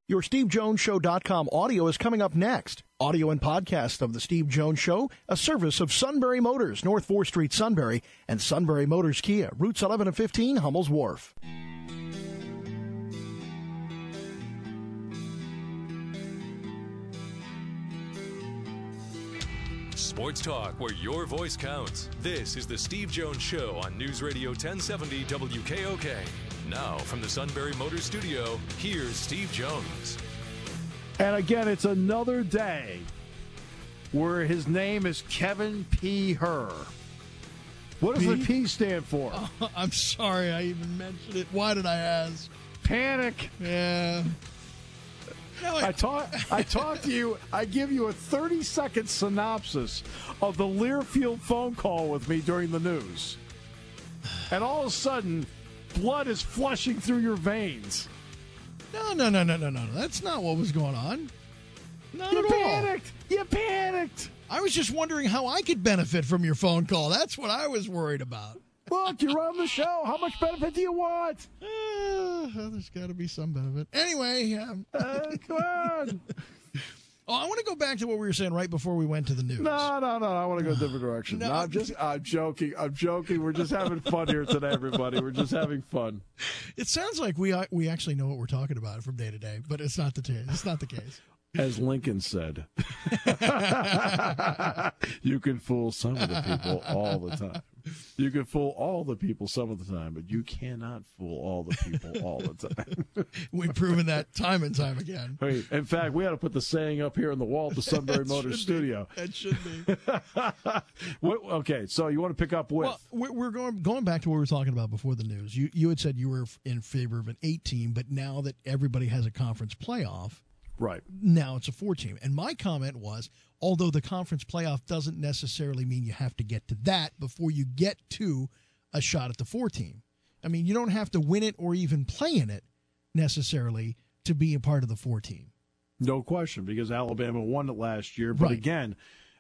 Your SteveJonesShow.com audio is coming up next. Audio and podcast of The Steve Jones Show, a service of Sunbury Motors, North 4th Street, Sunbury, and Sunbury Motors Kia, routes 11 and 15, Hummel's Wharf. Sports talk where your voice counts. This is The Steve Jones Show on News Radio 1070 WKOK. Now, from the Sunbury Motors Studio, here's Steve Jones. And again, it's another day where his name is Kevin P. Herr. What does the P stand for? Oh, I'm sorry I even mentioned it. Why did I ask? Panic. Yeah. No, I talk to you. I give you a 30-second synopsis of the Learfield phone call with me during the news. And all of a sudden, blood is flushing through your veins. No. That's not what was going on. Not You at panicked. You panicked. all. I was just wondering how I could benefit from your phone call. That's what I was worried about. Look, you're on the show. How much benefit do you want? There's got to be some benefit. Anyway. Come on. I want to go back to what we were saying right before we went to the news. No. I want to go a different direction. No. I'm joking. We're just having fun here today, everybody. We're just having fun. It sounds like we actually know what we're talking about from day to day, but it's not the case. It's not the case. As Lincoln said, you can fool some of the people all the time. You can fool all the people some of the time, but you cannot fool all the people all the time. We've proven that time and time again. Hey, in fact, we ought to put the saying up here on the wall at the Sunbury Motors studio. That should be. Okay, so you want to pick up with? Well, we're going back to what we were talking about before the news. You had said you were in favor of an 8-team, but now that everybody has a conference playoff, right, now it's a 4-team. And my comment was, although the conference playoff doesn't necessarily mean you have to get to that before you get to a shot at the 4-team. I mean, you don't have to win it or even play in it necessarily to be a part of the 4-team. No question, because Alabama won it last year. But right. Again,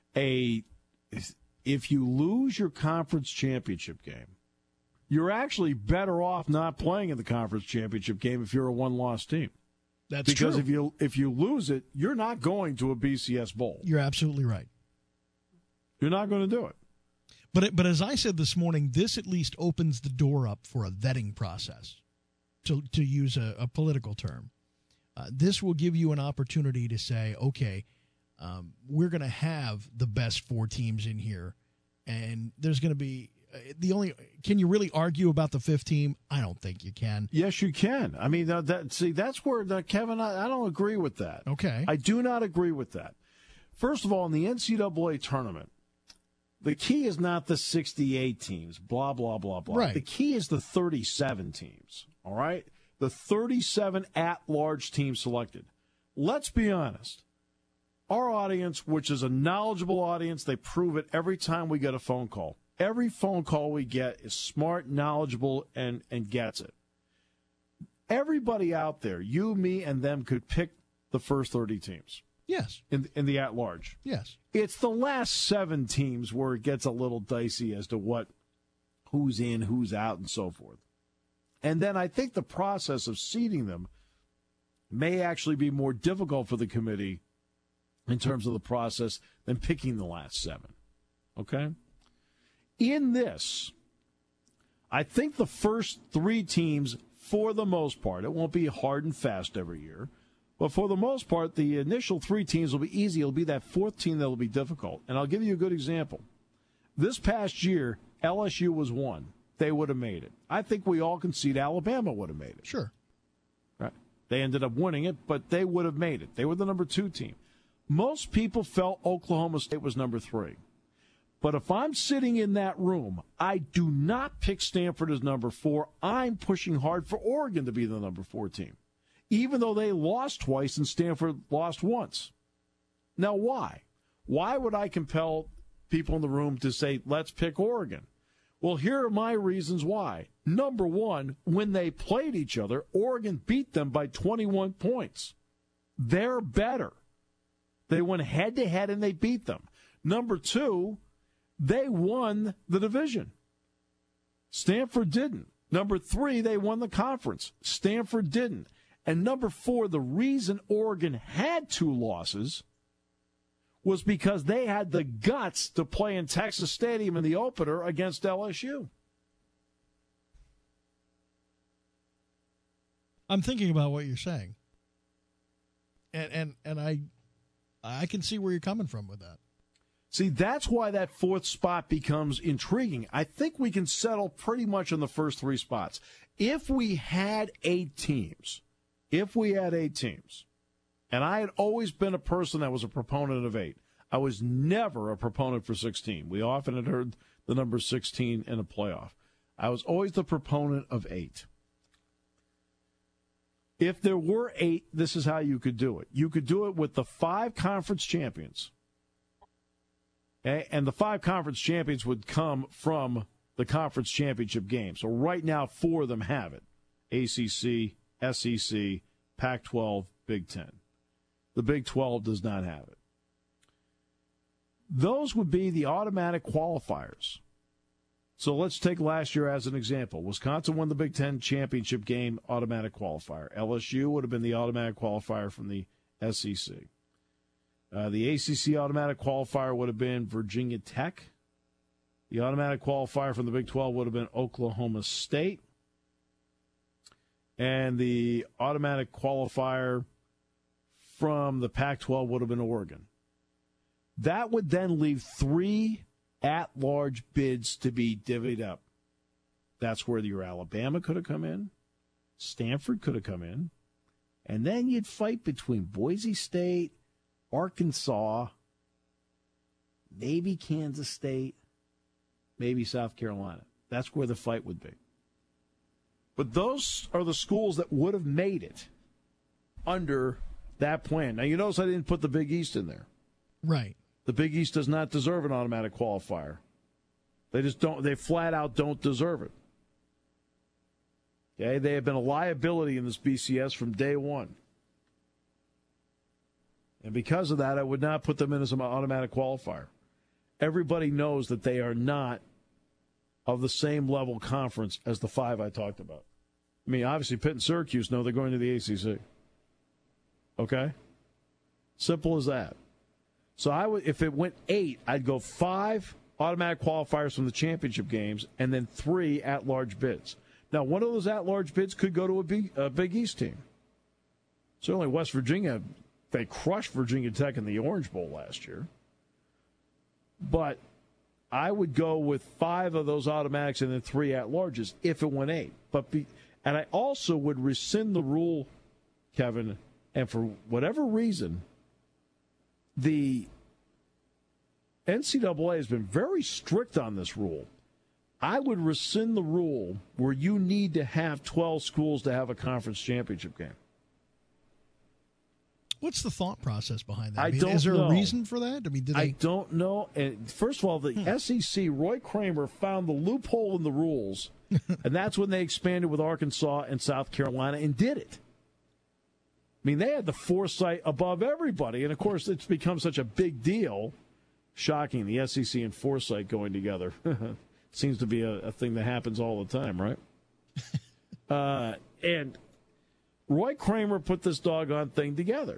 if you lose your conference championship game, you're actually better off not playing in the conference championship game if you're a one-loss team. That's because true. if you lose it, you're not going to a BCS bowl. You're absolutely right. You're not going to do it. But as I said this morning, this at least opens the door up for a vetting process, to use a political term. This will give you an opportunity to say, okay, we're going to have the best 4 teams in here, and there's going to be can you really argue about the 5th team? I don't think you can. Yes, you can. I mean, that's where, Kevin, I don't agree with that. Okay. I do not agree with that. First of all, in the NCAA tournament, the key is not the 68 teams, blah, blah, blah, blah. Right. The key is the 37 teams, all right? The 37 at-large teams selected. Let's be honest. Our audience, which is a knowledgeable audience, they prove it every time we get a phone call. Every phone call we get is smart, knowledgeable, and gets it. Everybody out there, you, me, and them, could pick the first 30 teams. Yes. In the at-large. Yes. It's the last 7 teams where it gets a little dicey as to who's in, who's out, and so forth. And then I think the process of seeding them may actually be more difficult for the committee in terms of the process than picking the last 7. Okay? In this, I think the first 3 teams, for the most part, it won't be hard and fast every year, but for the most part, the initial 3 teams will be easy. It'll be that 4th team that will be difficult. And I'll give you a good example. This past year, LSU was 1. They would have made it. I think we all concede Alabama would have made it. Sure. Right. They ended up winning it, but they would have made it. They were the number 2 team. Most people felt Oklahoma State was number 3. But if I'm sitting in that room, I do not pick Stanford as number 4. I'm pushing hard for Oregon to be the number 4 team, even though they lost twice and Stanford lost once. Now, why? Why would I compel people in the room to say, let's pick Oregon? Well, here are my reasons why. Number 1, when they played each other, Oregon beat them by 21 points. They're better. They went head-to-head and they beat them. Number 2, they won the division. Stanford didn't. Number 3, they won the conference. Stanford didn't. And number 4, the reason Oregon had 2 losses was because they had the guts to play in Texas Stadium in the opener against LSU. I'm thinking about what you're saying. And I can see where you're coming from with that. See, that's why that 4th spot becomes intriguing. I think we can settle pretty much on the first 3 spots. If we had 8 teams, and I had always been a person that was a proponent of 8. I was never a proponent for 16. We often had heard the number 16 in a playoff. I was always the proponent of 8. If there were 8, this is how you could do it. You could do it with the 5 conference champions. Okay? And the 5 conference champions would come from the conference championship game. So right now, 4 of them have it. ACC, SEC, Pac-12, Big Ten. The Big 12 does not have it. Those would be the automatic qualifiers. So let's take last year as an example. Wisconsin won the Big Ten championship game, automatic qualifier. LSU would have been the automatic qualifier from the SEC. The ACC automatic qualifier would have been Virginia Tech. The automatic qualifier from the Big 12 would have been Oklahoma State. And the automatic qualifier from the Pac-12 would have been Oregon. That would then leave 3 at-large bids to be divvied up. That's where your Alabama could have come in. Stanford could have come in. And then you'd fight between Boise State, Arkansas, maybe Kansas State, maybe South Carolina. That's where the fight would be. But those are the schools that would have made it under that plan. Now, you notice I didn't put the Big East in there. Right. The Big East does not deserve an automatic qualifier. They just don't. They flat out don't deserve it. Okay, they have been a liability in this BCS from day one. And because of that, I would not put them in as an automatic qualifier. Everybody knows that they are not of the same level conference as the 5 I talked about. I mean, obviously, Pitt and Syracuse know they're going to the ACC. Okay? Simple as that. So I would, if it went 8, I'd go 5 automatic qualifiers from the championship games and then 3 at-large bids. Now, one of those at-large bids could go to a Big East team. Certainly West Virginia, they crushed Virginia Tech in the Orange Bowl last year. But I would go with 5 of those automatics and then 3 at-larges if it went 8. And I also would rescind the rule, Kevin, and for whatever reason, the NCAA has been very strict on this rule. I would rescind the rule where you need to have 12 schools to have a conference championship game. What's the thought process behind that? I don't know. Is there a reason for that? I mean, I don't know. And first of all, the SEC, Roy Kramer found the loophole in the rules, and that's when they expanded with Arkansas and South Carolina and did it. I mean, they had the foresight above everybody, and of course, it's become such a big deal. Shocking, the SEC and foresight going together. Seems to be a thing that happens all the time, right? And Roy Kramer put this doggone thing together.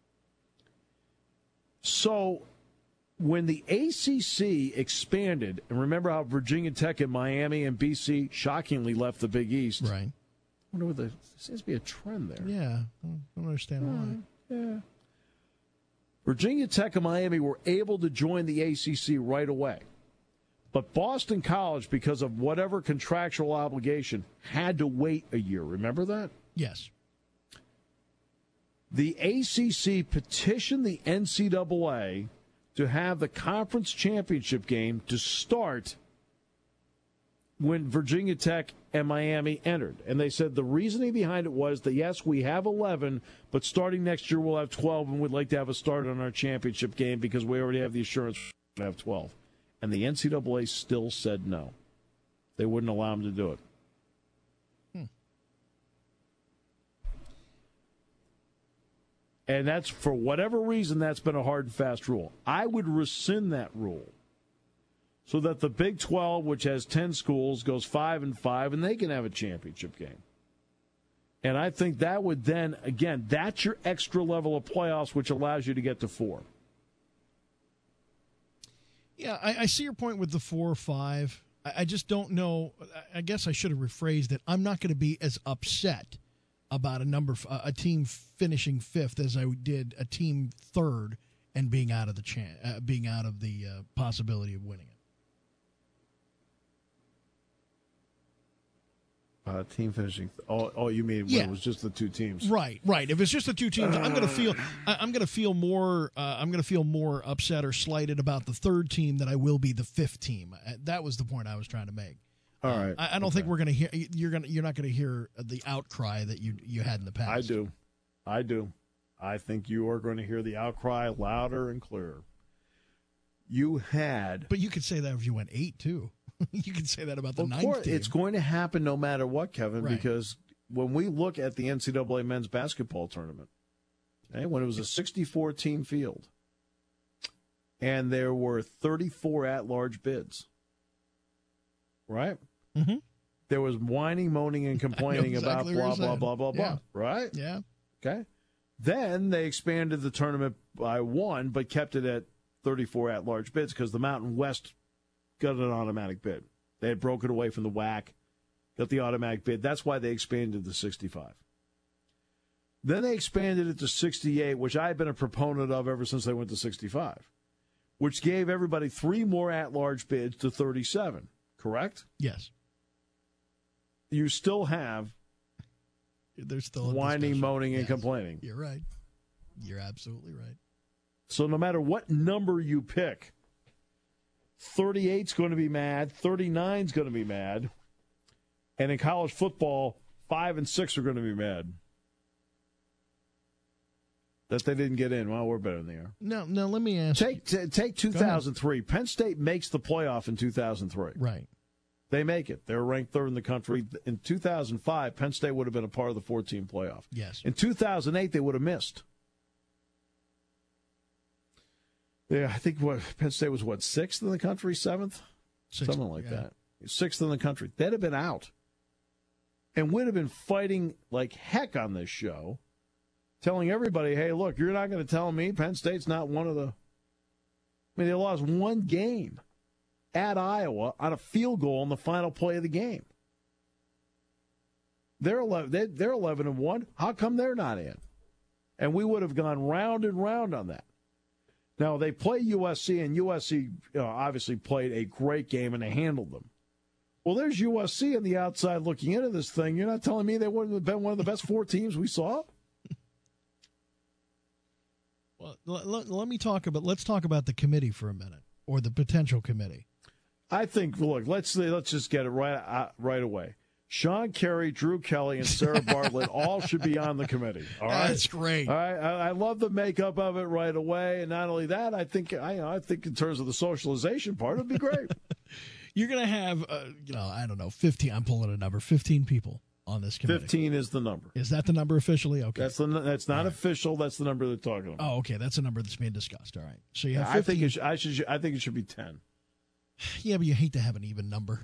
So when the ACC expanded, and remember how Virginia Tech and Miami and BC shockingly left the Big East. Right. I wonder what there seems to be a trend there. Yeah, I don't understand why. Yeah. Virginia Tech and Miami were able to join the ACC right away. But Boston College, because of whatever contractual obligation, had to wait a year. Remember that? Yes. The ACC petitioned the NCAA to have the conference championship game to start when Virginia Tech and Miami entered. And they said the reasoning behind it was that, yes, we have 11, but starting next year we'll have 12, and we'd like to have a start on our championship game because we already have the assurance to have 12. And the NCAA still said no. They wouldn't allow them to do it. And that's, for whatever reason, that's been a hard and fast rule. I would rescind that rule so that the Big 12, which has 10 schools, goes 5-5, and they can have a championship game. And I think that would then, again, that's your extra level of playoffs, which allows you to get to 4. Yeah, I see your point with the 4 or 5. I just don't know. I guess I should have rephrased it. I'm not going to be as upset about a team finishing 5th as I did a team 3rd and being out of the possibility of winning it. Team finishing. You mean when it was just the 2 teams? Right. If it's just the 2 teams, I'm going to feel more upset or slighted about the 3rd team than I will be the 5th team. That was the point I was trying to make. All right. I don't think we're going to hear. You're not going to hear the outcry that you had in the past. I do. I think you are going to hear the outcry louder and clearer. But you could say that if you went 8 too. You can say that about the 9th team. It's going to happen no matter what, Kevin, right. Because when we look at the NCAA men's basketball tournament, when it was a 64-team field, and there were 34 at-large bids, right? Mm-hmm. There was whining, moaning, and complaining about blah, blah, blah, blah, blah, right? Yeah. Okay. Then they expanded the tournament by 1, but kept it at 34 at-large bids because the Mountain West got an automatic bid. They had broken away from the WAC, got the automatic bid. That's why they expanded to 65. Then they expanded it to 68, which I've been a proponent of ever since they went to 65, which gave everybody 3 more at-large bids to 37, correct? Yes. You still have there's still whining, moaning, and complaining. You're right. You're absolutely right. So no matter what number you pick, 38's going to be mad, 39's going to be mad, and in college football, 5 and 6 are going to be mad that they didn't get in. Well, we're better than they are. No. Let me ask. Take 2003. Penn State makes the playoff in 2003. Right. They make it. They're ranked 3rd in the country. In 2005, Penn State would have been a part of the 4-team playoff. Yes. In 2008, they would have missed. Yeah, I think Penn State was 6th in the country, 7th? Something like that. 6th in the country. They'd have been out. And we'd have been fighting like heck on this show, telling everybody, hey, look, you're not going to tell me Penn State's not one of the... I mean, they lost 1 game at Iowa on a field goal in the final play of the game. They're 11-1. How come they're not in? And we would have gone round and round on that. Now, they play USC, and USC obviously played a great game, and they handled them. Well, there's USC on the outside looking into this thing. You're not telling me they wouldn't have been one of the best 4 teams we saw? Well, let's talk about the committee for a minute, or the potential committee. I think, look, let's just get it right away. Sean Carey, Drew Kelly, and Sarah Bartlett all should be on the committee. All right? That's great. All right, I love the makeup of it right away, and not only that, I think in terms of the socialization part, it'd be great. You're going to have, I don't know, 15. I'm pulling a number. 15 people on this committee. 15 is the number. Is that the number officially? Okay. That's not official. That's the number they're talking about. Oh, okay. That's a number that's being discussed. All right. So you have 15. I think it should be 10. Yeah, but you hate to have an even number.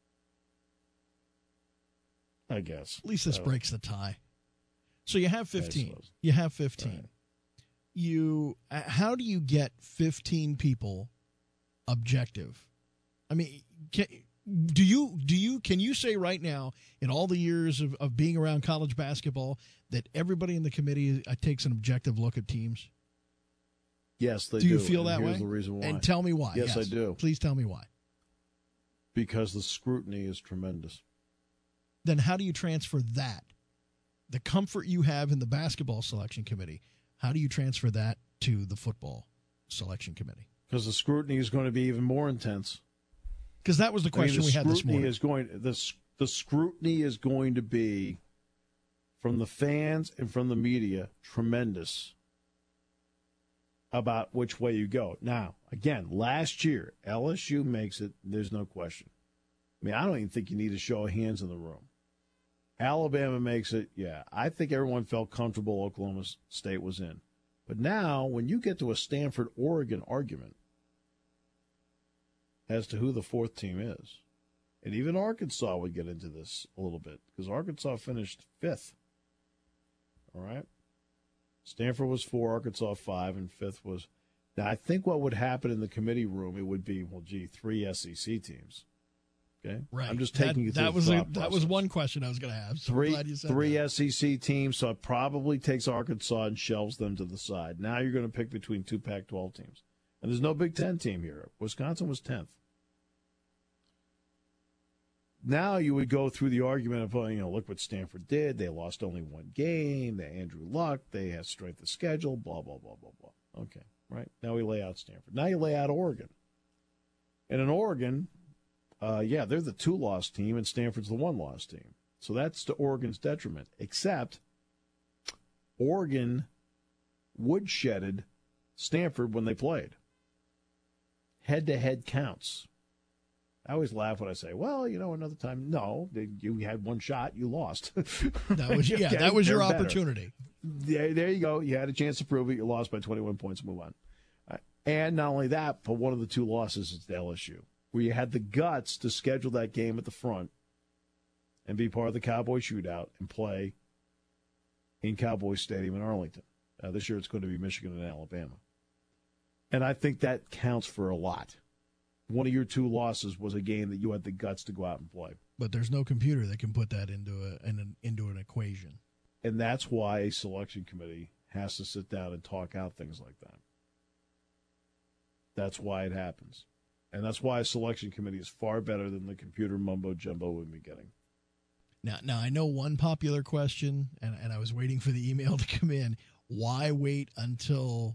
I guess. At least this breaks the tie. So you have 15. You have 15. Right. How do you get 15 people objective? I mean, can you say right now, in all the years of being around college basketball, that everybody in the committee takes an objective look at teams? Yes, they do. Do you feel that way? Here's the reason why. And tell me why. Yes, I do. Please tell me why. Because the scrutiny is tremendous. Then how do you transfer that, the comfort you have in the basketball selection committee, how do you transfer that to the football selection committee? Because the scrutiny is going to be even more intense. Because that was the question we had this morning. The scrutiny is going to be, from the fans and from the media, tremendous about which way you go. Now, again, last year, LSU makes it, there's no question. I mean, I don't even think you need a show of hands in the room. Alabama makes it, yeah. I think everyone felt comfortable Oklahoma State was in. But now, when you get to a Stanford-Oregon argument as to who the 4th team is, and even Arkansas would get into this a little bit, because Arkansas finished 5th all right? Stanford was 4, Arkansas 5, and 5th was. Now, I think what would happen in the committee room, it would be, 3 SEC teams. Okay? Right. I'm just taking you through that the was thought that was one question I was going to have. So I'm glad you said three that. SEC teams, so it probably takes Arkansas and shelves them to the side. Now you're going to pick between 2 Pac-12 teams. And there's no Big Ten team here. Wisconsin was 10th. Now you would go through the argument of, look what Stanford did. They lost only 1 game. They had Andrew Luck. They had strength of schedule, blah, blah, blah, blah, blah. Okay, right? Now we lay out Stanford. Now you lay out Oregon. And in Oregon, they're the 2-loss team, and Stanford's the 1-loss team. So that's to Oregon's detriment, except Oregon woodshedded Stanford when they played. Head-to-head counts. I always laugh when I say, another time. No, you had 1 shot, you lost. That was your opportunity. There you go. You had a chance to prove it. You lost by 21 points. Move on. And not only that, but one of the 2 losses is to LSU, where you had the guts to schedule that game at the front and be part of the Cowboy shootout and play in Cowboy Stadium in Arlington. This year it's going to be Michigan and Alabama. And I think that counts for a lot. One of your 2 losses was a game that you had the guts to go out and play. But there's no computer that can put that into an equation. And that's why a selection committee has to sit down and talk out things like that. That's why it happens. And that's why a selection committee is far better than the computer mumbo-jumbo we've been getting. Now I know one popular question, and I was waiting for the email to come in. Why wait until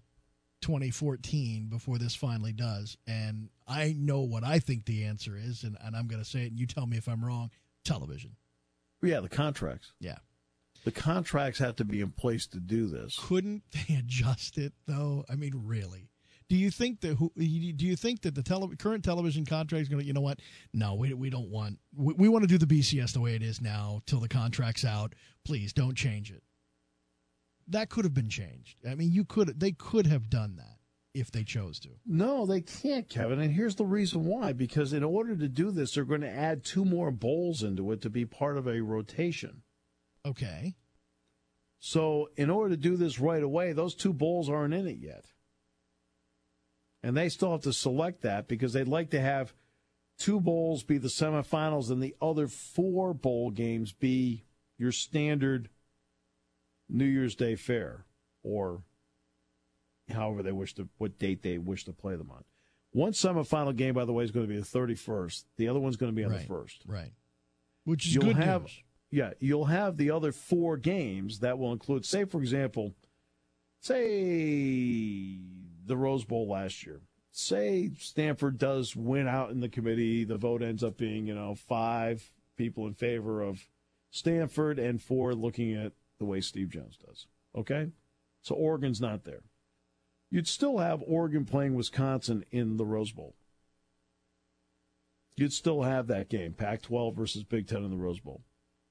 2014 before this finally does? And I know what I think the answer is, and I'm going to say it, and you tell me if I'm wrong. Television. Yeah, the contracts. Yeah. The contracts have to be in place to do this. Couldn't they adjust it, though? I mean, really? Do you think that the current television contract is going to, you know what? No, we don't want. We want to do the BCS the way it is now till the contract's out. Please don't change it. That could have been changed. I mean, they could have done that if they chose to. No, they can't, Kevin. And here's the reason why. Because in order to do this, they're going to add 2 more bowls into it to be part of a rotation. Okay. So in order to do this right away, those 2 bowls aren't in it yet. And they still have to select that because they'd like to have 2 bowls be the semifinals and the other 4 bowl games be your standard New Year's Day fare, or however what date they wish to play them on. One semifinal game, by the way, is going to be the 31st. The other one's going to be on the 1st. Right. Which is good news. Yeah, you'll have the other 4 games that will include, say, for example, the Rose Bowl last year. Say Stanford does win out in the committee. The vote ends up being, 5 people in favor of Stanford and 4 looking at the way Steve Jones does. Okay? So Oregon's not there. You'd still have Oregon playing Wisconsin in the Rose Bowl. You'd still have that game, Pac-12 versus Big Ten in the Rose Bowl.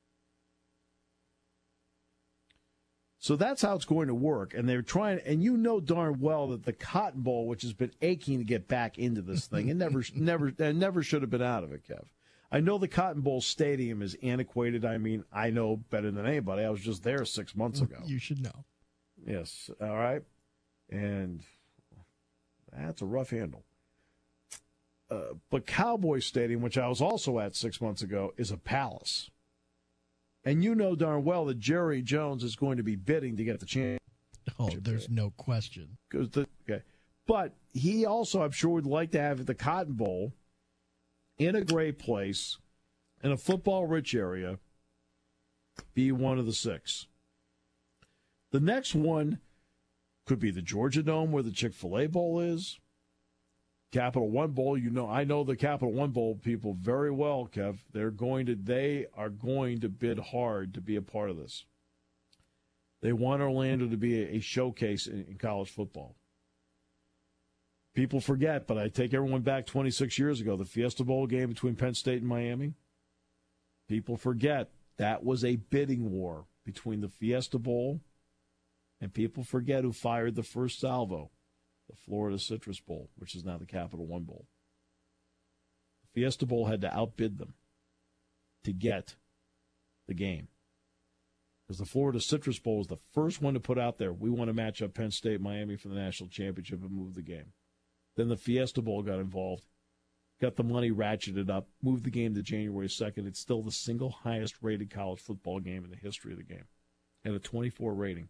So that's how it's going to work. And they're trying, and you know darn well that the Cotton Bowl, which has been aching to get back into this thing, it never should have been out of it, Kev. I know the Cotton Bowl stadium is antiquated. I mean, I know better than anybody. I was just there 6 months ago. You should know. Yes. All right. And that's a rough handle. But Cowboy Stadium, which I was also at 6 months ago, is a palace. And you know darn well that Jerry Jones is going to be bidding to get the championship. Oh, there's no question. But he also, I'm sure, would like to have the Cotton Bowl in a great place, in a football-rich area, be one of the 6. The next one could be the Georgia Dome, where the Chick-fil-A Bowl is. Capital One Bowl, I know the Capital One Bowl people very well, Kev. They are going to bid hard to be a part of this. They want Orlando to be a showcase in college football. People forget, but I take everyone back 26 years ago, the Fiesta Bowl game between Penn State and Miami. People forget that was a bidding war between the Fiesta Bowl, and people forget who fired the first salvo. The Florida Citrus Bowl, which is now the Capital One Bowl. The Fiesta Bowl had to outbid them to get the game. Because the Florida Citrus Bowl was the first one to put out there, we want to match up Penn State, Miami for the national championship and move the game. Then the Fiesta Bowl got involved, got the money ratcheted up, moved the game to January 2nd. It's still the single highest rated college football game in the history of the game, and a 24 rating.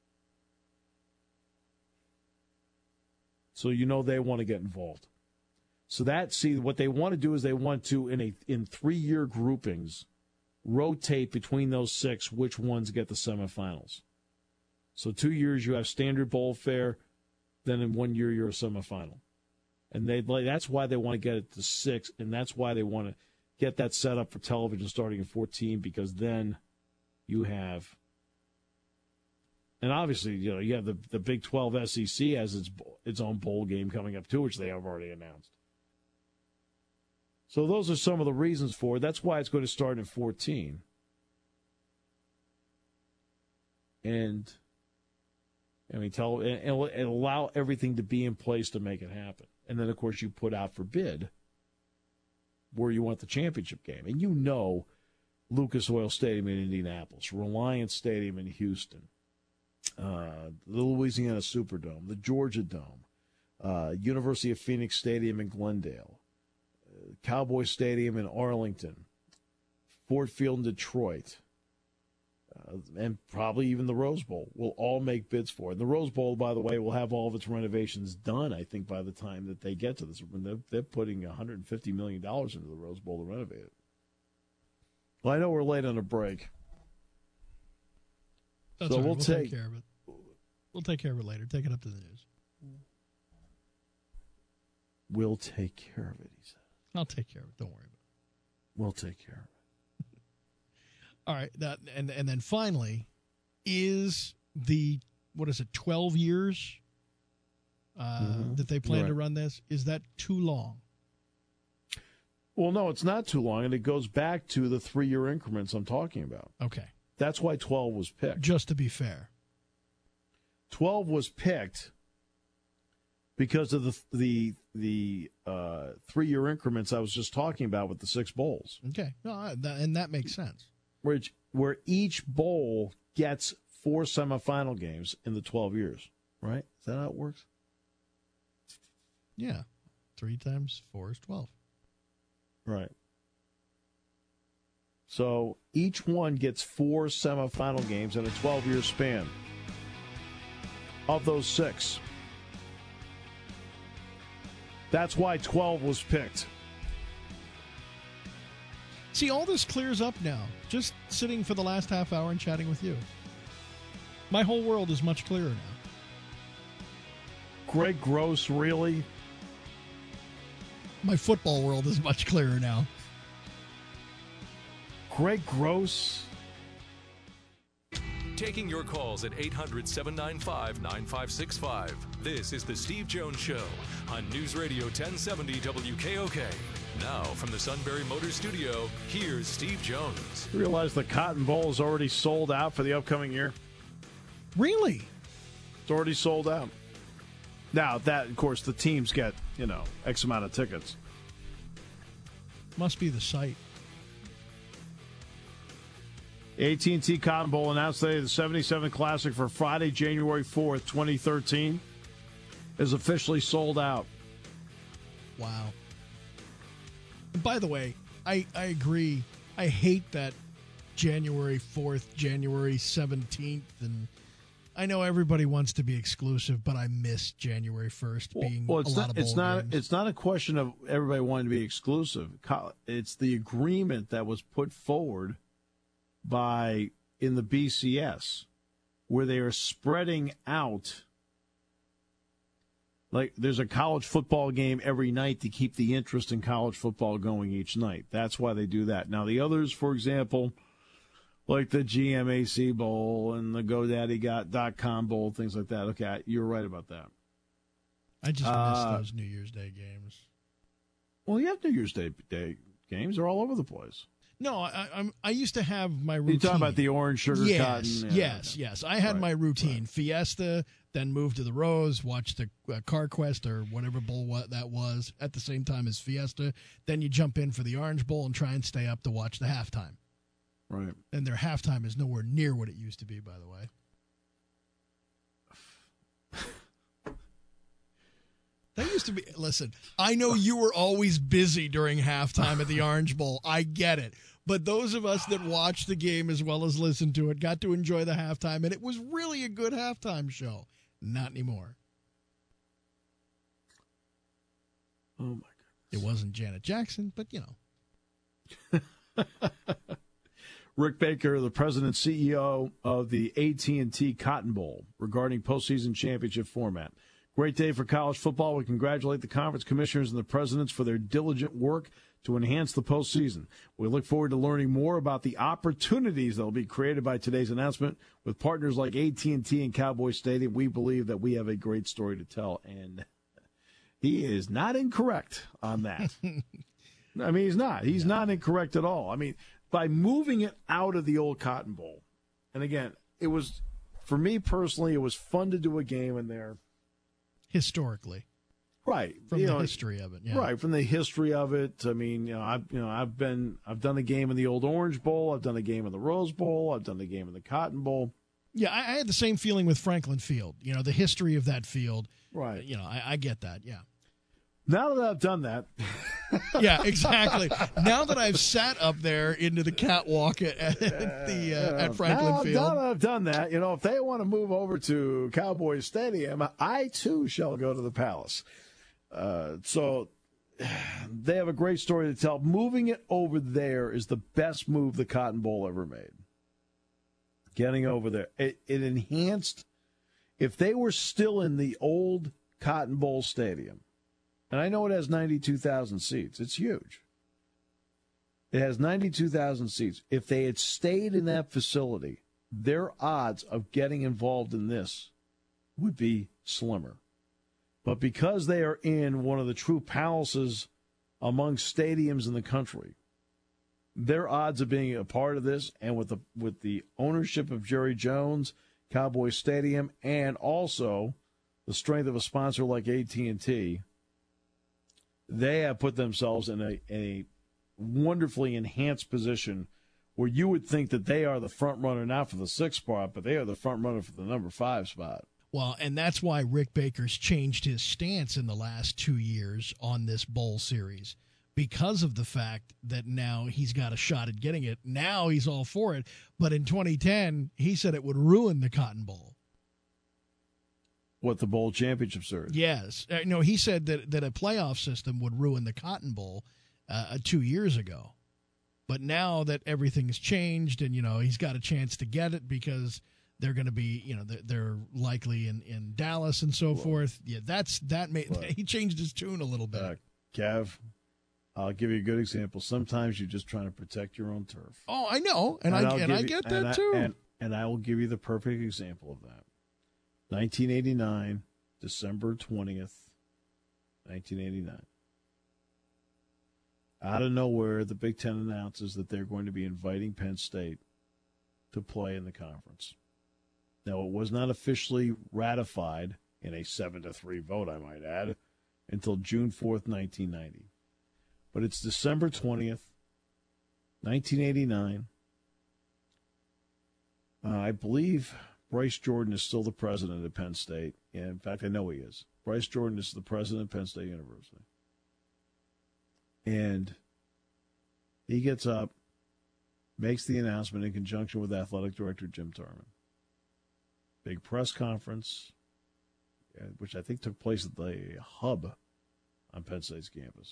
So you know they want to get involved. So what they want to do is they want to, in 3-year groupings, rotate between those 6 which ones get the semifinals. So 2 years you have standard bowl fare, then in 1 year you're a semifinal. And that's why they want to get it to 6, and that's why they want to get that set up for television starting in 2014, because then you have, and obviously, you have the Big 12 SEC has its own bowl game coming up too, which they have already announced. So those are some of the reasons for it. That's why it's going to start in 2014. And and allow everything to be in place to make it happen. And then, of course, you put out for bid where you want the championship game. And Lucas Oil Stadium in Indianapolis, Reliance Stadium in Houston, the Louisiana Superdome, the Georgia Dome, University of Phoenix Stadium in Glendale, Cowboy Stadium in Arlington, Ford Field in Detroit, and probably even the Rose Bowl will all make bids for it. And the Rose Bowl, by the way, will have all of its renovations done, I think, by the time that they get to this. They're putting $150 million into the Rose Bowl to renovate it. Well, I know we're late on a break. That's so right. We'll take care of it. We'll take care of it later. Take it up to the news. We'll take care of it, he said. I'll take care of it. Don't worry about it. We'll take care of it. All right, and then finally, is 12 years that they plan to run this? Is that too long? Well, no, it's not too long, and it goes back to the 3-year increments I'm talking about. Okay. That's why 12 was picked. Just to be fair. 12 was picked because of the 3-year increments I was just talking about with the 6 bowls. Okay, and that makes sense. Where each bowl gets 4 semifinal games in the 12 years, right? Is that how it works? Yeah. 3 times 4 is 12. Right. So each one gets 4 semifinal games in a 12-year span. Of those 6. That's why 12 was picked. See, all this clears up now, just sitting for the last half hour and chatting with you. My whole world is much clearer now. Greg Gross, really? My football world is much clearer now. Greg Gross? Taking your calls at 800-795-9565. This is the Steve Jones Show on News Radio 1070 WKOK. Now, from the Sunbury Motors Studio, here's Steve Jones. You realize the Cotton Bowl is already sold out for the upcoming year? Really? It's already sold out. Now, that, of course, the teams get, X amount of tickets. Must be the site. AT&T Cotton Bowl announced today the 77 Classic for Friday, January 4th, 2013 is officially sold out. Wow. By the way, I agree. I hate that January 4th, January 17th, and I know everybody wants to be exclusive, but I miss January 1st being a lot of bowl games. It's not a question of everybody wanting to be exclusive. It's the agreement that was put forward in the BCS, where they are spreading out. Like, there's a college football game every night to keep the interest in college football going each night. That's why they do that. Now, the others, for example, like the GMAC Bowl and the GoDaddy.com Bowl, things like that. Okay, you're right about that. I just miss those New Year's Day games. Well, you have New Year's Day games. They're all over the place. No, I used to have my routine. You're talking about the orange sugar cotton? Yes. I had my routine. Right. Fiesta, then moved to the Rose, watched the CarQuest or whatever bowl that was at the same time as Fiesta. Then you jump in for the Orange Bowl and try and stay up to watch the halftime. Right. And their halftime is nowhere near what it used to be, by the way. That used to be, listen, I know you were always busy during halftime at the Orange Bowl. I get it. But those of us that watched the game as well as listened to it got to enjoy the halftime, and it was really a good halftime show. Not anymore. Oh, my goodness. It wasn't Janet Jackson, but, you know. Rick Baker, the president and CEO of the AT&T Cotton Bowl, regarding postseason championship format. Great day for college football. We congratulate the conference commissioners and the presidents for their diligent work to enhance the postseason. We look forward to learning more about the opportunities that will be created by today's announcement. With partners like AT&T and Cowboy Stadium, we believe that we have a great story to tell, and he is not incorrect on that. I mean, he's not. He's not incorrect at all. I mean, by moving it out of the old Cotton Bowl, and again, it was, for me personally, it was fun to do a game in there. Historically. Right. From the history of it, yeah. Right, from the history of it. I mean, I've done a game in the old Orange Bowl, I've done a game in the Rose Bowl, I've done a game in the Cotton Bowl. Yeah, I had the same feeling with Franklin Field. You know, the history of that field. Right. You know, I get that, yeah. Now that I've done that. Yeah, exactly. Now that I've sat up there into the catwalk at Franklin Field. Now that I've done that, if they want to move over to Cowboys Stadium, I too shall go to the Palace. So they have a great story to tell. Moving it over there is the best move the Cotton Bowl ever made. Getting over there. It enhanced. If they were still in the old Cotton Bowl Stadium, and I know it has 92,000 seats. It's huge. It has 92,000 seats. If they had stayed in that facility, their odds of getting involved in this would be slimmer. But because they are in one of the true palaces among stadiums in the country, their odds of being a part of this, and with the ownership of Jerry Jones, Cowboy Stadium, and also the strength of a sponsor like AT&T, they have put themselves in a wonderfully enhanced position where you would think that they are the front runner not for the 6th spot, but they are the front runner for the number 5 spot. Well, and that's why Rick Baker's changed his stance in the last 2 years on this bowl series, because of the fact that now he's got a shot at getting it. Now he's all for it. But in 2010, he said it would ruin the Cotton Bowl. What, the bowl championship series? Yes. No, he said that a playoff system would ruin the Cotton Bowl 2 years ago. But now that everything's changed and, he's got a chance to get it because they're going to be, they're likely in Dallas and so forth. Yeah, he changed his tune a little bit. Kev, I'll give you a good example. Sometimes you're just trying to protect your own turf. Oh, I know. And I get that too. And I will give you the perfect example of that. 1989, December 20th, 1989. Out of nowhere, the Big Ten announces that they're going to be inviting Penn State to play in the conference. Now, it was not officially ratified in a 7-3 vote, I might add, until June 4th, 1990. But it's December 20th, 1989. I believe Bryce Jordan is still the president of Penn State. Yeah, in fact, I know he is. Bryce Jordan is the president of Penn State University. And he gets up, makes the announcement in conjunction with athletic director Jim Thurman. Big press conference, which I think took place at the hub on Penn State's campus.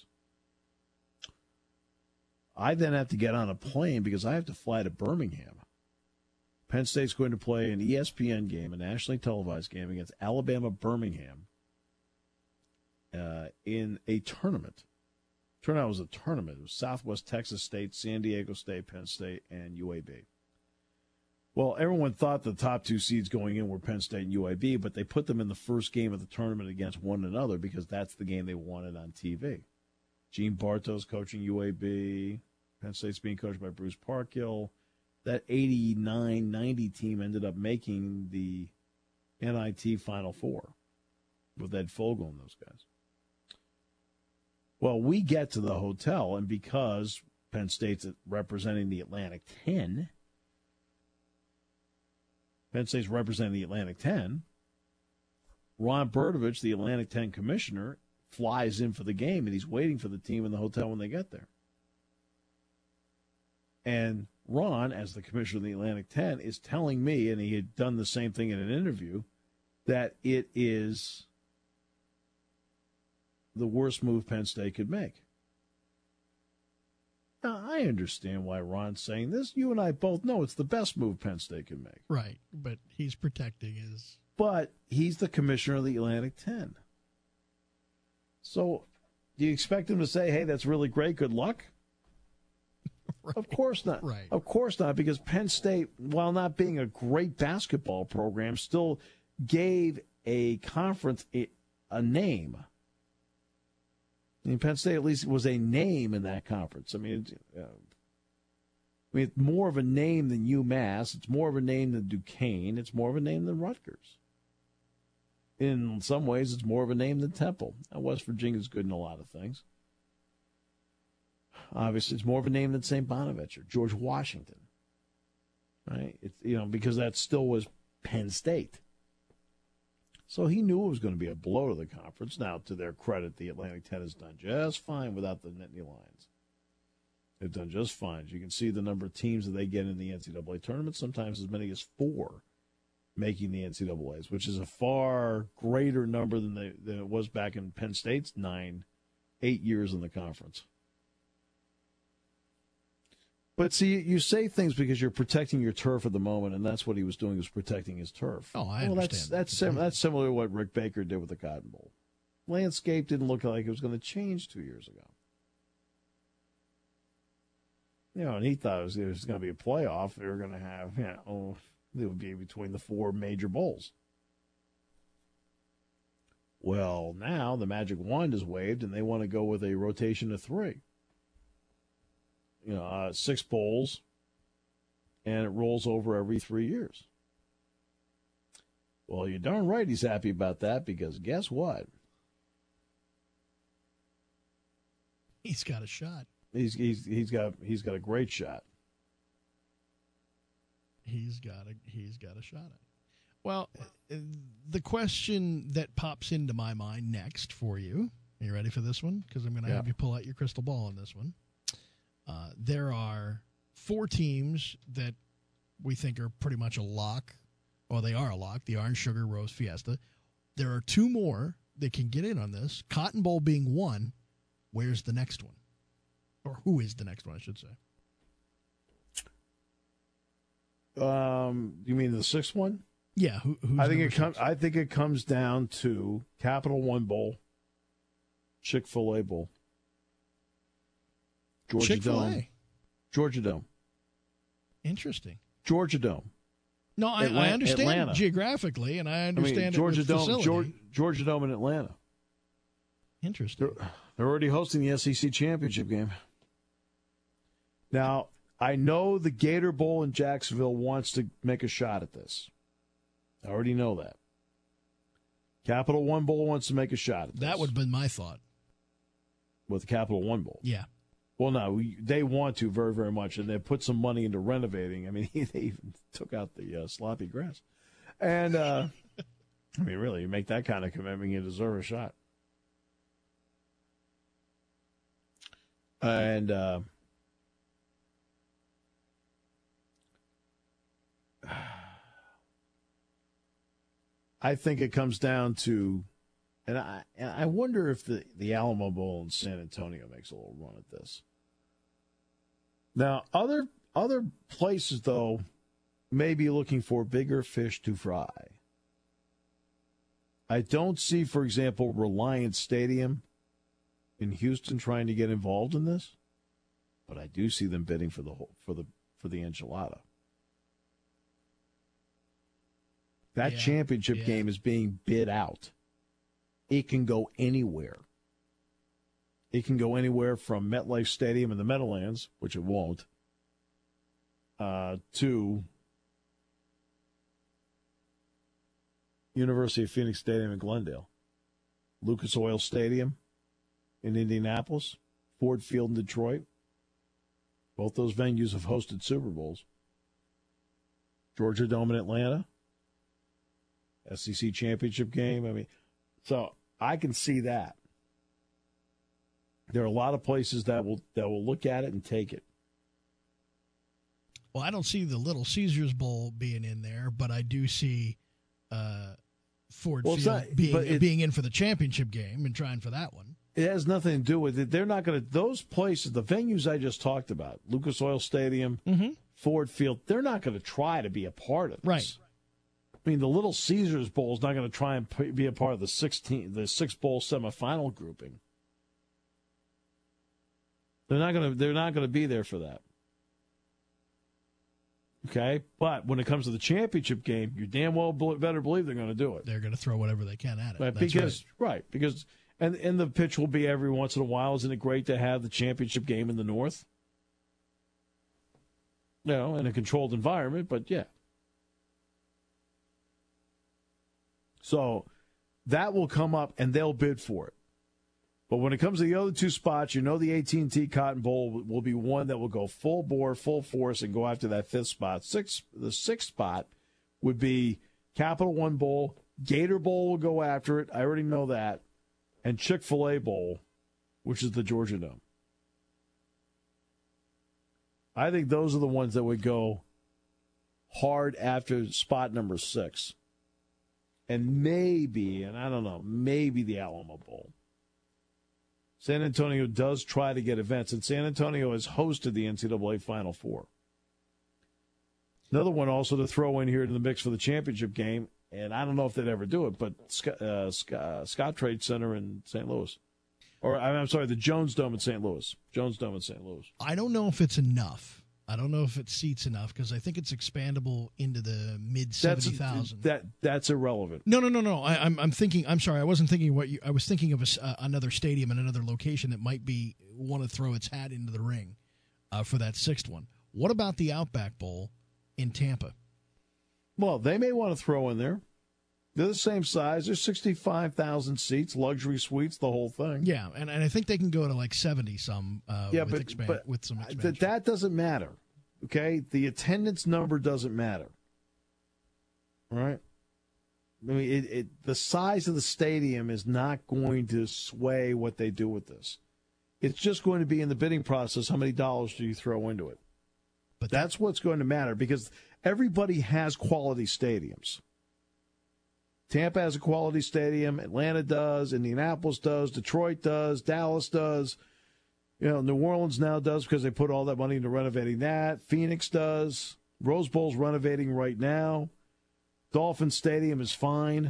I then have to get on a plane because I have to fly to Birmingham. Penn State's going to play an ESPN game, a nationally televised game against Alabama Birmingham in a tournament. Turned out it was a tournament. It was Southwest Texas State, San Diego State, Penn State, and UAB. Well, everyone thought the top 2 seeds going in were Penn State and UAB, but they put them in the first game of the tournament against one another because that's the game they wanted on TV. Gene Bartow's coaching UAB. Penn State's being coached by Bruce Parkhill. That 89-90 team ended up making the NIT Final Four with Ed Fogel and those guys. Well, we get to the hotel, and because Penn State's representing the Atlantic 10. Penn State's representing the Atlantic 10. Ron Berdovich, the Atlantic 10 commissioner, flies in for the game, and he's waiting for the team in the hotel when they get there. And Ron, as the commissioner of the Atlantic 10, is telling me, and he had done the same thing in an interview, that it is the worst move Penn State could make. Now, I understand why Ron's saying this. You and I both know it's the best move Penn State can make. Right, but he's protecting his... But he's the commissioner of the Atlantic 10. So do you expect him to say, hey, that's really great, good luck? Right. Of course not. Right. Of course not, because Penn State, while not being a great basketball program, still gave a conference a name. I mean, Penn State at least was a name in that conference. I mean, it's more of a name than UMass. It's more of a name than Duquesne. It's more of a name than Rutgers. In some ways, it's more of a name than Temple. Now, West Virginia's good in a lot of things. Obviously, it's more of a name than St. Bonaventure, George Washington, right? It's, because that still was Penn State. So he knew it was going to be a blow to the conference. Now, to their credit, the Atlantic 10 has done just fine without the Nittany Lions. They've done just fine. As you can see the number of teams that they get in the NCAA tournament, sometimes as many as 4 making the NCAAs, which is a far greater number than it was back in Penn State's 8 years in the conference. But see, you say things because you're protecting your turf at the moment, and that's what he was doing, was protecting his turf. Oh, I understand. That's similar to what Rick Baker did with the Cotton Bowl. Landscape didn't look like it was going to change 2 years ago. And he thought it was going to be a playoff. They were going to have, it would be between the 4 major bowls. Well, now the magic wand is waved, and they want to go with a rotation of 3. 6 bowls, and it rolls over every 3 years. Well, you're darn right he's happy about that, because guess what? He's got a shot. He's got a great shot. He's got a shot at it. Well, the question that pops into my mind next for you. Are you ready for this one? Because I'm going to have you pull out your crystal ball on this one. There are 4 teams that we think are pretty much a lock. Well, they are a lock. The Orange Sugar Rose Fiesta. There are 2 more that can get in on this. Cotton Bowl being one. Where's the next one? Or who is the next one, I should say. You mean the 6th one? Yeah. Who's I think it comes down to Capital One Bowl, Chick-fil-A Bowl. Georgia Dome. Interesting. Georgia Dome. No, I understand Atlanta. Geographically, and I understand Georgia it with facility. Georgia Dome in Atlanta. Interesting. They're already hosting the SEC championship game. Now, I know the Gator Bowl in Jacksonville wants to make a shot at this. I already know that. Capital One Bowl wants to make a shot at this. That would have been my thought. With the Capital One Bowl. Yeah. Well, no, they want to very, very much, and they put some money into renovating. I mean, they even took out the sloppy grass. And, really, you make that kind of commitment, you deserve a shot. And I think it comes down to, and I wonder if the Alamo Bowl in San Antonio makes a little run at this. Now, other places, though, may be looking for bigger fish to fry. I don't see, for example, Reliance Stadium in Houston trying to get involved in this, but I do see them bidding for the enchilada. That championship game is being bid out. It can go anywhere. It can go anywhere from MetLife Stadium in the Meadowlands, which it won't, to University of Phoenix Stadium in Glendale, Lucas Oil Stadium in Indianapolis, Ford Field in Detroit. Both those venues have hosted Super Bowls. Georgia Dome in Atlanta, SEC championship game. I mean, so I can see that. There are a lot of places that will look at it and take it. Well, I don't see the Little Caesars Bowl being in there, but I do see Ford Field being in for the championship game and trying for that one. It has nothing to do with it. They're not going to – those places, the venues I just talked about, Lucas Oil Stadium, Ford Field, they're not going to try to be a part of this. Right. I mean, the Little Caesars Bowl is not going to try and be a part of the six bowl semifinal grouping. They're not going to be there for that. Okay, but when it comes to the championship game, you damn well better believe they're going to do it. They're going to throw whatever they can at it. Right, because and the pitch will be every once in a while. Isn't it great to have the championship game in the North? You know, in a controlled environment, but yeah. So that will come up, and they'll bid for it. But when it comes to the other two spots, you know the AT&T Cotton Bowl will be one that will go full bore, full force, and go after that fifth spot. The sixth spot would be Capital One Bowl. Gator Bowl will go after it. I already know that. And Chick-fil-A Bowl, which is the Georgia Dome. I think those are the ones that would go hard after spot number 6. And maybe, and I don't know, maybe the Alamo Bowl. San Antonio does try to get events, and San Antonio has hosted the NCAA Final Four. Another one also to throw in here in the mix for the championship game, and I don't know if they'd ever do it, but Scott Trade Center in St. Louis. Or, I'm sorry, the Jones Dome in St. Louis. Jones Dome in St. Louis. I don't know if it's enough. I don't know if it seats enough because I think it's expandable into the mid 70,000. That's irrelevant. No. I'm thinking. I'm sorry. I wasn't thinking what you. I was thinking of another stadium and another location that might want to throw its hat into the ring for that sixth one. What about the Outback Bowl in Tampa? Well, they may want to throw in there. They're the same size. There's 65,000 seats, luxury suites, the whole thing. Yeah, and I think they can go to like 70-some with some expansion. That doesn't matter, okay? The attendance number doesn't matter, all right? I mean, the size of the stadium is not going to sway what they do with this. It's just going to be in the bidding process, how many dollars do you throw into it? But that's what's going to matter because everybody has quality stadiums. Tampa has a quality stadium. Atlanta does. Indianapolis does. Detroit does. Dallas does. You know, New Orleans now does because they put all that money into renovating that. Phoenix does. Rose Bowl's renovating right now. Dolphin Stadium is fine.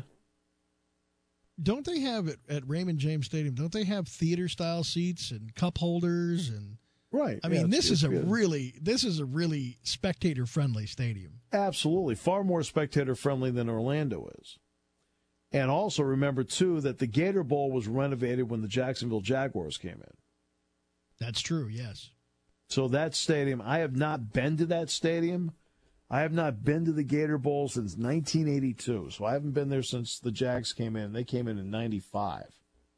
Don't they have at Raymond James Stadium? Don't they have theater-style seats and cup holders and? Right. I mean, this is a really spectator-friendly stadium. Absolutely, far more spectator-friendly than Orlando is. And also remember, too, that the Gator Bowl was renovated when the Jacksonville Jaguars came in. That's true, yes. So that stadium, I have not been to that stadium. I have not been to the Gator Bowl since 1982. So I haven't been there since the Jags came in. They came in 95.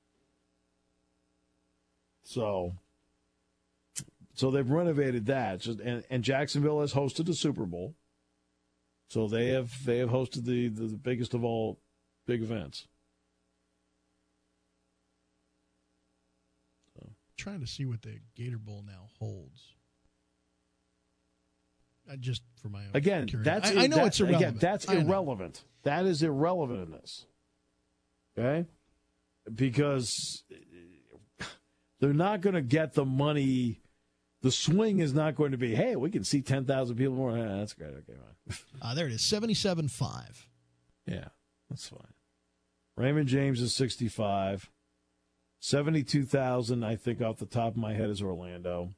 So they've renovated that. And Jacksonville has hosted a Super Bowl. So they have hosted the biggest of all big events. Trying to see what the Gator Bowl now holds. Just for my own curiosity. I know it's irrelevant. Again, that's irrelevant. That is irrelevant in this. Okay? Because they're not going to get the money. The swing is not going to be, hey, we can see 10,000 people more. That's great. Okay, fine. There it is, 77.5. Yeah, that's fine. Raymond James is 65. 72,000, I think, off the top of my head, is Orlando.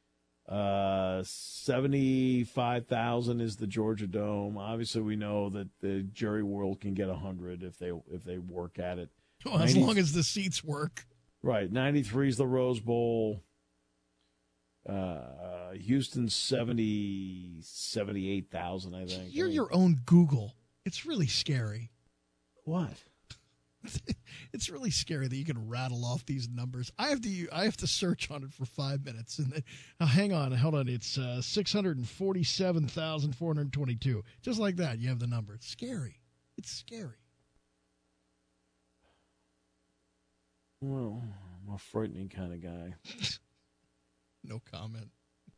75,000 is the Georgia Dome. Obviously, we know that the Jerry World can get 100 if they work at it. Well, as long as the seats work. Right. 93 is the Rose Bowl. Houston's 78,000, I think. You're your own Google. It's really scary. What? It's really scary that you can rattle off these numbers. I have to search on it for 5 minutes, and then hang on, hold on. It's 647,422. Just like that, you have the number. It's scary. It's scary. Well, I'm a frightening kind of guy. No comment.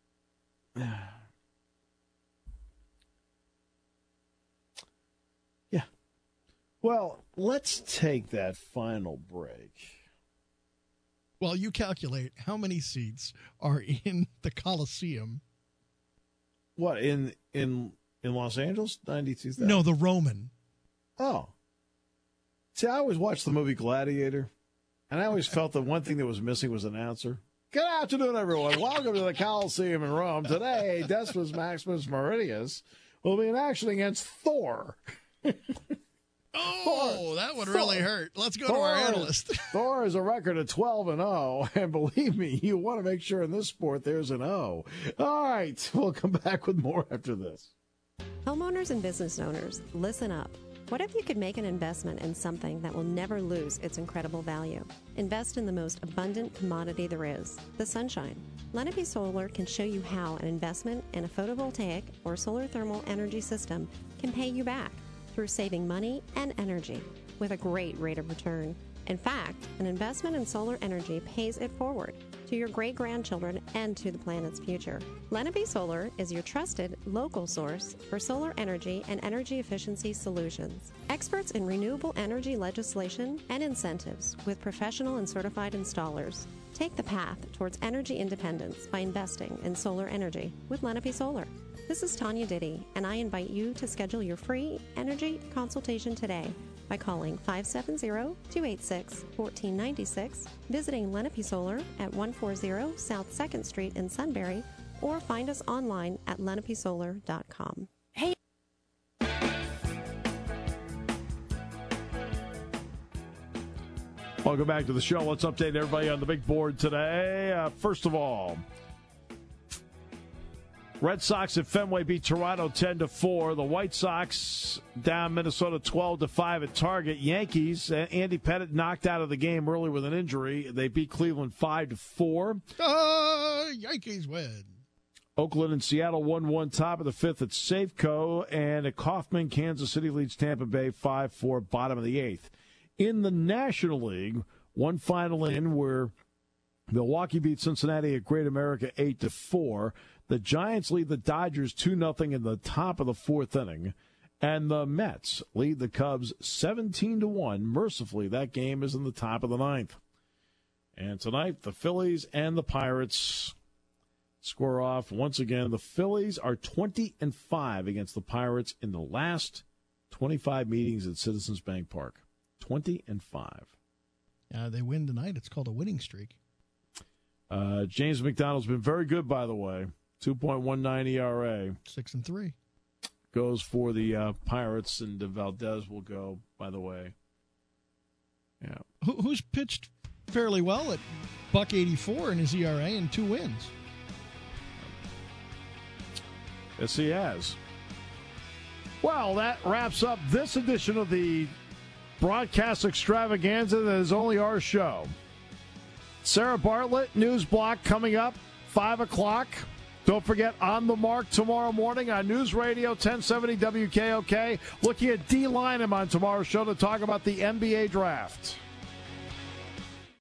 Yeah. Well, let's take that final break. Well, you calculate how many seats are in the Coliseum. What, in Los Angeles? 92,000? No, the Roman. Oh. See, I always watched the movie Gladiator, and I always felt that one thing that was missing was an announcer. Good afternoon, everyone. Welcome to the Coliseum in Rome. Today, Decimus Maximus Meridius will be in action against Thor. Oh, that would really hurt. Let's go to our analyst. Thor has a record of 12-0, and believe me, you want to make sure in this sport there's an O. All right, we'll come back with more after this. Homeowners and business owners, listen up. What if you could make an investment in something that will never lose its incredible value? Invest in the most abundant commodity there is, the sunshine. Lenape Solar can show you how an investment in a photovoltaic or solar thermal energy system can pay you back through saving money and energy with a great rate of return. In fact, an investment in solar energy pays it forward to your great-grandchildren and to the planet's future. Lenape Solar is your trusted local source for solar energy and energy efficiency solutions. Experts in renewable energy legislation and incentives with professional and certified installers. Take the path towards energy independence by investing in solar energy with Lenape Solar. This is Tanya Diddy, and I invite you to schedule your free energy consultation today by calling 570-286-1496, visiting Lenape Solar at 140 South 2nd Street in Sunbury, or find us online at lenapesolar.com. Hey. Welcome back to the show. Let's update everybody on the big board today. First of all, Red Sox at Fenway beat Toronto 10-4. The White Sox down Minnesota 12-5 at Target. Yankees, Andy Pettitte knocked out of the game early with an injury. They beat Cleveland 5-4. Yankees win. Oakland and Seattle 1-1 top of the fifth at Safeco. And at Kauffman, Kansas City leads Tampa Bay 5-4 bottom of the eighth. In the National League, one final inning where Milwaukee beat Cincinnati at Great America 8-4. The Giants lead the Dodgers 2-0 in the top of the fourth inning. And the Mets lead the Cubs 17-1. Mercifully, that game is in the top of the ninth. And tonight, the Phillies and the Pirates square off. Once again, the Phillies are 20-5 against the Pirates in the last 25 meetings at Citizens Bank Park. 20-5. They win tonight. It's called a winning streak. James McDonald's been very good, by the way. 2.19 ERA. 6-3. Goes for the Pirates, and Valdez will go, by the way. Yeah. Who's pitched fairly well at $1.84 in his ERA and 2 wins? Yes, he has. Well, that wraps up this edition of the broadcast extravaganza that is only our show. Sarah Bartlett, News Block coming up, 5 o'clock. Don't forget, On the Mark tomorrow morning on News Radio 1070 WKOK. Looking at D. Lynam on tomorrow's show to talk about the NBA draft.